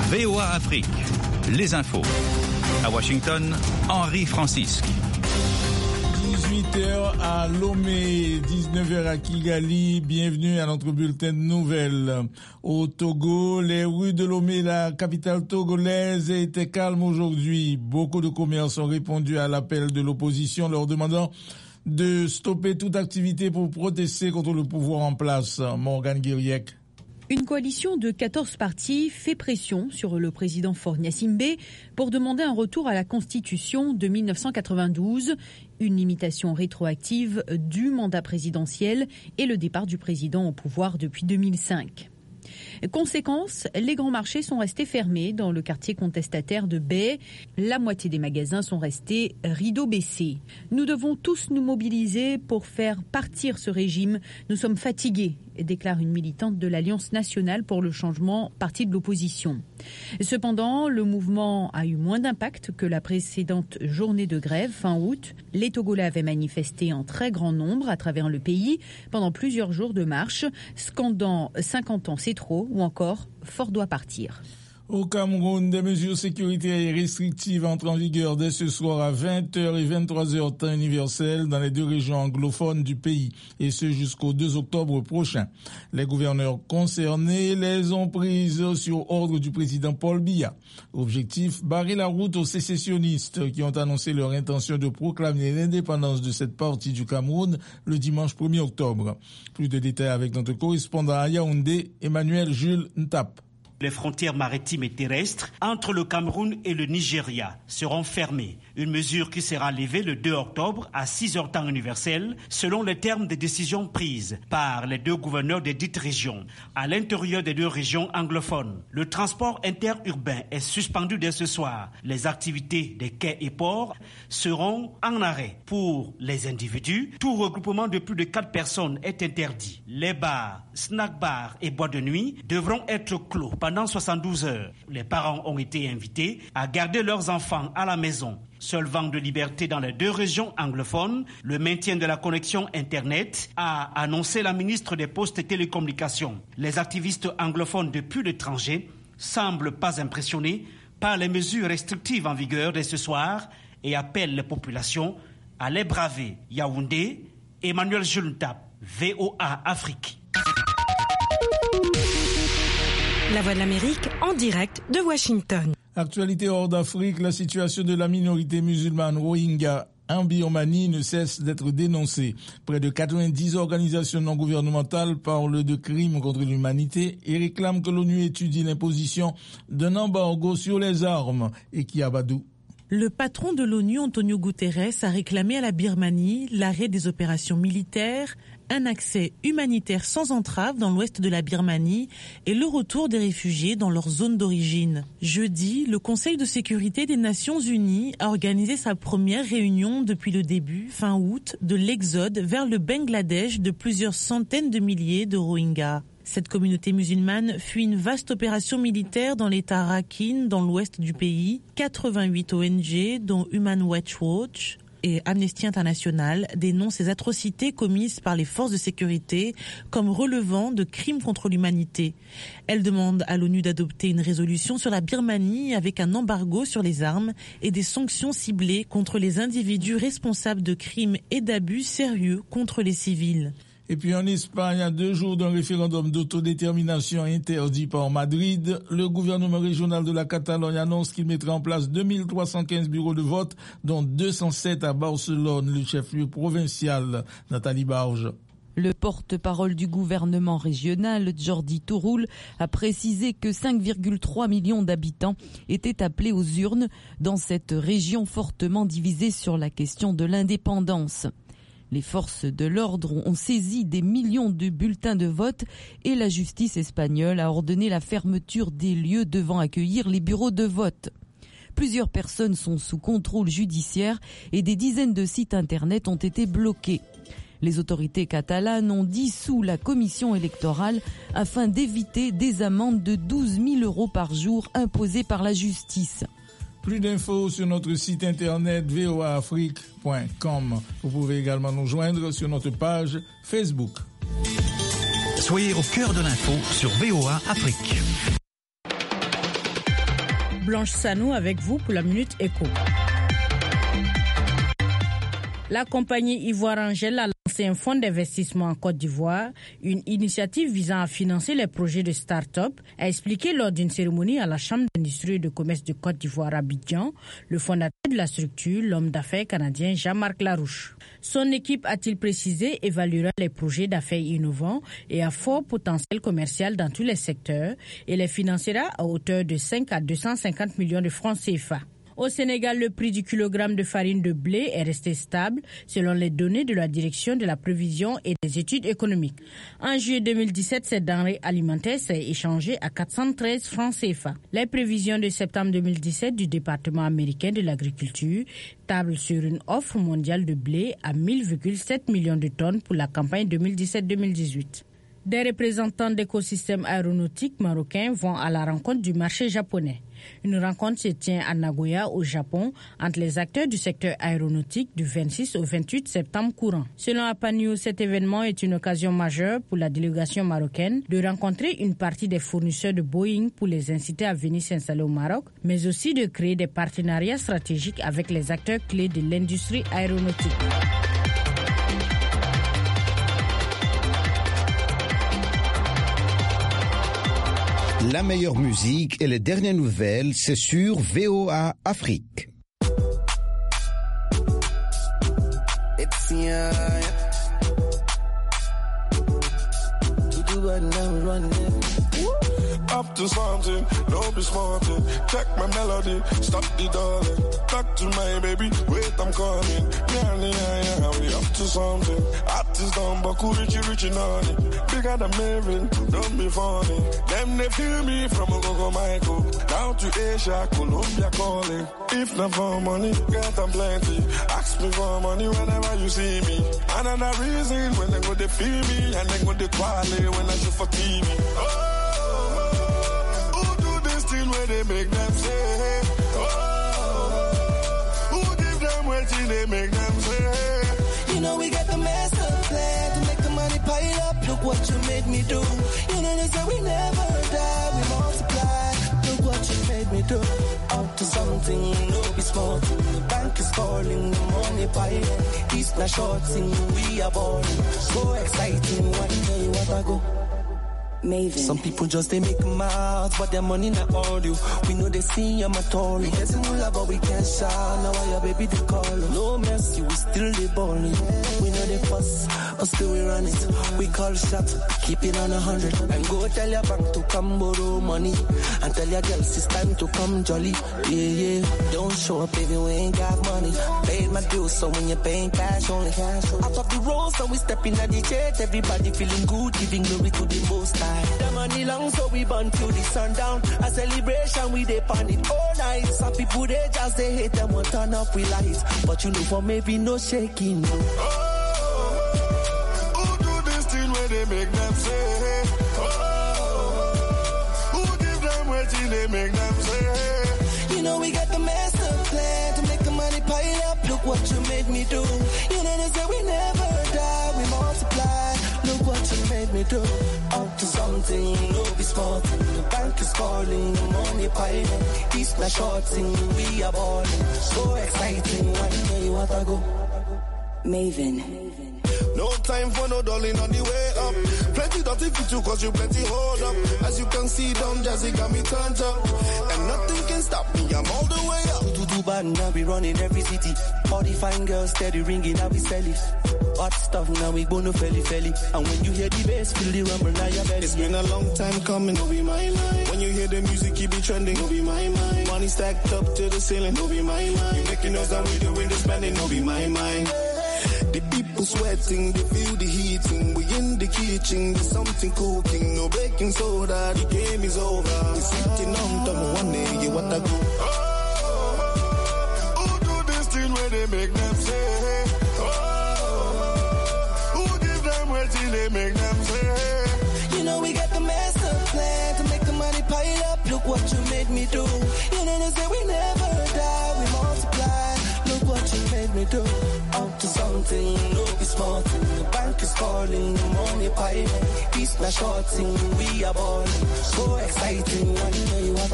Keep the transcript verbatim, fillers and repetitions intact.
V O A Afrique, les infos. À Washington, Henri Francisque. dix-huit heures à Lomé, dix-neuf heures à Kigali. Bienvenue à notre bulletin de nouvelles. Au Togo, les rues de Lomé, la capitale togolaise, étaient calmes aujourd'hui. Beaucoup de commerces ont répondu à l'appel de l'opposition leur demandant de stopper toute activité pour protester contre le pouvoir en place. Morgan Guiriec. Une coalition de quatorze partis fait pression sur le président Faure Gnassingbé pour demander un retour à la Constitution de mille neuf cent quatre-vingt-douze, une limitation rétroactive du mandat présidentiel et le départ du président au pouvoir depuis deux mille cinq. Conséquence, les grands marchés sont restés fermés dans le quartier contestataire de Baie. La moitié des magasins sont restés rideaux baissés. Nous devons tous nous mobiliser pour faire partir ce régime. Nous sommes fatigués, déclare une militante de l'Alliance nationale pour le changement, parti de l'opposition. Cependant, le mouvement a eu moins d'impact que la précédente journée de grève fin août. Les Togolais avaient manifesté en très grand nombre à travers le pays pendant plusieurs jours de marche, scandant cinquante ans c'est trop ou encore Fort doit partir. Au Cameroun, des mesures sécuritaires et restrictives entrent en vigueur dès ce soir à vingt heures et vingt-trois heures temps universel dans les deux régions anglophones du pays, et ce jusqu'au deux octobre prochain. Les gouverneurs concernés les ont prises sur ordre du président Paul Biya. Objectif, barrer la route aux sécessionnistes qui ont annoncé leur intention de proclamer l'indépendance de cette partie du Cameroun le dimanche premier octobre. Plus de détails avec notre correspondant à Yaoundé, Emmanuel Jules Ntap. Les frontières maritimes et terrestres entre le Cameroun et le Nigeria seront fermées. Une mesure qui sera levée le deux octobre à six heures temps universel, selon les termes des décisions prises par les deux gouverneurs des dites régions. À l'intérieur des deux régions anglophones, le transport interurbain est suspendu dès ce soir. Les activités des quais et ports seront en arrêt. Pour les individus, tout regroupement de plus de quatre personnes est interdit. Les bars, snack bars et boîtes de nuit devront être clos pendant soixante-douze heures. Les parents ont été invités à garder leurs enfants à la maison. Seul vent de liberté dans les deux régions anglophones, le maintien de la connexion Internet, a annoncé la ministre des Postes et Télécommunications. Les activistes anglophones depuis l'étranger semblent pas impressionnés par les mesures restrictives en vigueur dès ce soir et appellent les populations à les braver. Yaoundé, Emmanuel Jules Ntap, V O A Afrique. La Voix de l'Amérique en direct de Washington. Actualité hors d'Afrique, la situation de la minorité musulmane Rohingya en Birmanie ne cesse d'être dénoncée. Près de quatre-vingt-dix organisations non gouvernementales parlent de crimes contre l'humanité et réclament que l'ONU étudie l'imposition d'un embargo sur les armes. Et qui Abadou. Le patron de l'ONU, Antonio Guterres, a réclamé à la Birmanie l'arrêt des opérations militaires, un accès humanitaire sans entrave dans l'ouest de la Birmanie et le retour des réfugiés dans leur zone d'origine. Jeudi, le Conseil de sécurité des Nations Unies a organisé sa première réunion depuis le début, fin août, de l'exode vers le Bangladesh de plusieurs centaines de milliers de Rohingyas. Cette communauté musulmane fuit une vaste opération militaire dans l'état Rakhine, dans l'ouest du pays. quatre-vingt-huit O N G, dont Human Rights Watch et Amnesty International, dénoncent ces atrocités commises par les forces de sécurité comme relevant de crimes contre l'humanité. Elle demande à l'ONU d'adopter une résolution sur la Birmanie avec un embargo sur les armes et des sanctions ciblées contre les individus responsables de crimes et d'abus sérieux contre les civils. Et puis en Espagne, à deux jours d'un référendum d'autodétermination interdit par Madrid, le gouvernement régional de la Catalogne annonce qu'il mettra en place deux mille trois cent quinze bureaux de vote, dont deux cent sept à Barcelone, le chef-lieu provincial. Nathalie Barge. Le porte-parole du gouvernement régional, Jordi Turull, a précisé que cinq virgule trois millions d'habitants étaient appelés aux urnes dans cette région fortement divisée sur la question de l'indépendance. Les forces de l'ordre ont saisi des millions de bulletins de vote et la justice espagnole a ordonné la fermeture des lieux devant accueillir les bureaux de vote. Plusieurs personnes sont sous contrôle judiciaire et des dizaines de sites internet ont été bloqués. Les autorités catalanes ont dissous la commission électorale afin d'éviter des amendes de douze mille euros par jour imposées par la justice. Plus d'infos sur notre site internet v o a afrique point com. Vous pouvez également nous joindre sur notre page Facebook. Soyez au cœur de l'info sur V O A Afrique. Blanche Sanou avec vous pour la Minute Éco. La compagnie Ivoire Angel a lancé un fonds d'investissement en Côte d'Ivoire, une initiative visant à financer les projets de start-up, a expliqué lors d'une cérémonie à la Chambre d'industrie et de commerce de Côte d'Ivoire à Abidjan, le fondateur de la structure, l'homme d'affaires canadien Jean-Marc Larouche. Son équipe, a-t-il précisé, évaluera les projets d'affaires innovants et à fort potentiel commercial dans tous les secteurs et les financera à hauteur de cinq à deux cent cinquante millions de francs C F A. Au Sénégal, le prix du kilogramme de farine de blé est resté stable selon les données de la Direction de la prévision et des études économiques. En juillet deux mille dix-sept, cette denrée alimentaire s'est échangée à quatre cent treize francs C F A. Les prévisions de septembre deux mille dix-sept du département américain de l'agriculture tablent sur une offre mondiale de blé à mille virgule sept millions de tonnes pour la campagne deux mille dix-sept deux mille dix-huit. Des représentants d'écosystèmes aéronautiques marocains vont à la rencontre du marché japonais. Une rencontre se tient à Nagoya, au Japon, entre les acteurs du secteur aéronautique du vingt-six au vingt-huit septembre courant. Selon APA News, cet événement est une occasion majeure pour la délégation marocaine de rencontrer une partie des fournisseurs de Boeing pour les inciter à venir s'installer au Maroc, mais aussi de créer des partenariats stratégiques avec les acteurs clés de l'industrie aéronautique. La meilleure musique et les dernières nouvelles, c'est sur V O A Afrique. It's, yeah, yeah. Up to something, don't be smarting. Check my melody, stop the darling. Talk to my baby, wait, I'm coming. Yeah, yeah, yeah, we up to something. Artists don't buckle, richy, richy, naughty. Bigger than Marin, don't be funny. Them, they feel me from Ogogo Michael. Down to Asia, Colombia calling. If not for money, get them plenty. Ask me for money whenever you see me. Another reason when they go to feel me, and they go to quality when I shoot for T V. Oh! Where they make them say, oh, who give them waiting they make them say. You know we got the master plan to make the money pile up. Look what you made me do. You know they say we never die, we multiply. Look what you made me do. Up to something, no be small thing. The bank is calling, the money piling. It's not short thing, we are balling. So exciting, one day what I go. Maven. Some people just they make mouths, but their money not all you. We know they see I'm a tory. We get moolah, but we can't shout. Now why your baby they call? No mercy, we still they balling. We know they fuss, but still we run it. We call shots, keep it on a hundred. And go tell your bank to come borrow money, and tell your girls it's time to come jolly. Yeah, yeah. Don't show up if you ain't got money. Paid my dues, so when you're paying cash only. Out of the road, so we step in at the church. Everybody feeling good, giving glory to the Most High. The money long, so we burn till the sundown. A celebration, we dey pan it all night. Some people they just they hate them, won't turn up with lights. But you know for maybe no shaking. No. Oh, who do this thing where they make them say? Oh, who give them waiting they make them say? You know we got the master plan to make the money pile up. Look what you made me do. You know they say we never die, we multiply. Look what you made me do. Up to something, no be small thing. The bank is calling, the money piling. It's not short thing, we are balling. So exciting, one day what I go. Maven. No time for no darling on the way up. Plenty dirty fit you cause you plenty hold up. As you can see, Don Jazzy got me turned up. And nothing can stop me, I'm all the way up. Do do bad, now we running every city. All the fine girls steady ringing, now we sell it. Hot stuff, now we bono felly felly. And when you hear the bass, feel the rumble, now your belly. It's been a long time coming, no be my line. When you hear the music, you be trending, no be my mind. Money stacked up to the ceiling, no be my line. You making us that we doing the spending, no be my mind. The people sweating, they feel the heating. We in the kitchen, there's something cooking. No baking soda, the game is over. We sitting on top of one day, yeah, what I go. Oh, who do this thing where they make them say? Oh, who give them waiting, they make them say? You know we got the master plan to make the money pile up. Look what you made me do. You know they say we never die, we multiply. Look what you made me do. Up to something, no be small thing. The bank is calling, the money piling. It's not short thing, we are balling. So exciting, one day what